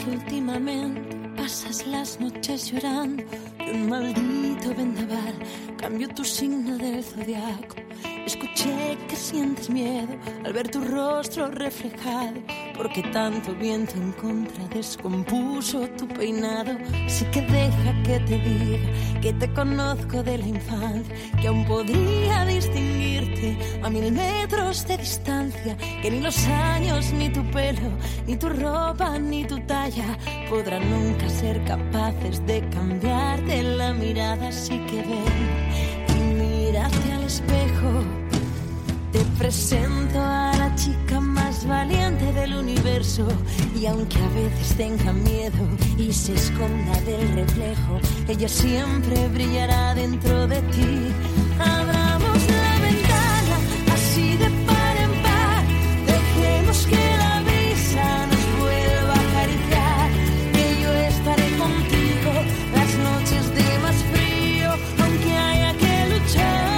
que últimamente pasas las noches llorando de un maldito vendaval. Cambio tu signo del zodiaco. Escuché que sientes miedo al ver tu rostro reflejado, porque tanto viento en contra descompuso tu peinado. Así que deja que te diga que te conozco de la infancia, que aún podría distinguirte a 1000 metros de distancia, que ni los años, ni tu pelo, ni tu ropa, ni tu talla podrán nunca ser capaces de cambiarte la mirada. Así que ven y mírate al espejo. Te presento a la chica más valiente del universo, y aunque a veces tenga miedo y se esconda del reflejo, ella siempre brillará dentro de ti. Abramos la ventana así de par en par, dejemos que la brisa nos vuelva a acariciar, que yo estaré contigo las noches de más frío, aunque haya que luchar.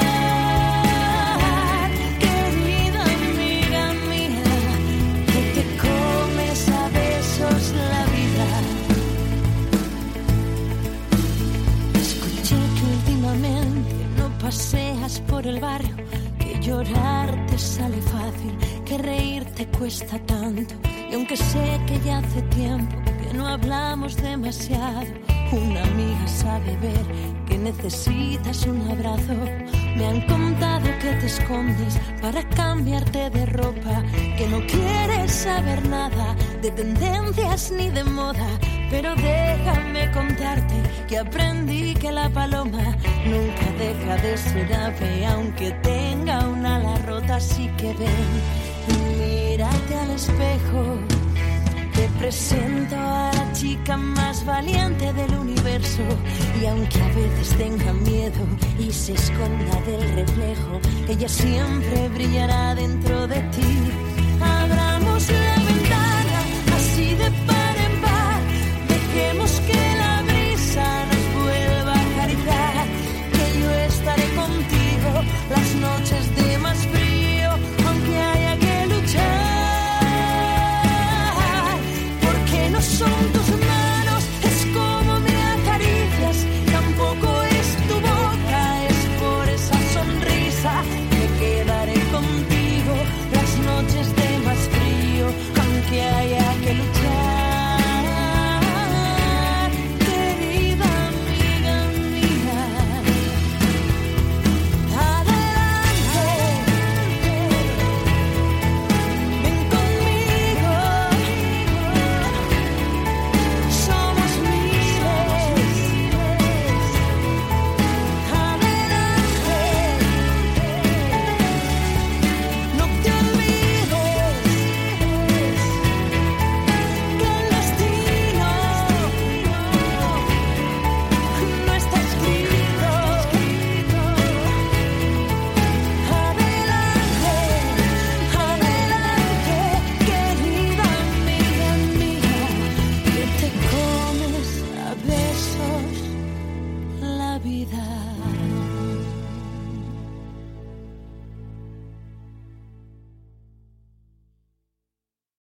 Paseas por el barrio, que llorar te sale fácil, que reír te cuesta tanto. Y aunque sé que ya hace tiempo que no hablamos demasiado, una amiga sabe ver que necesitas un abrazo. Me han contado que te escondes para cambiarte de ropa, que no quieres saber nada de tendencias ni de moda. Pero déjame contarte que aprendí que la paloma nunca deja de ser ave, aunque tenga una ala rota. Así que ven y mírate al espejo. Te presento a la chica más valiente del universo, y aunque a veces tenga miedo y se esconda del reflejo, ella siempre brillará dentro de ti.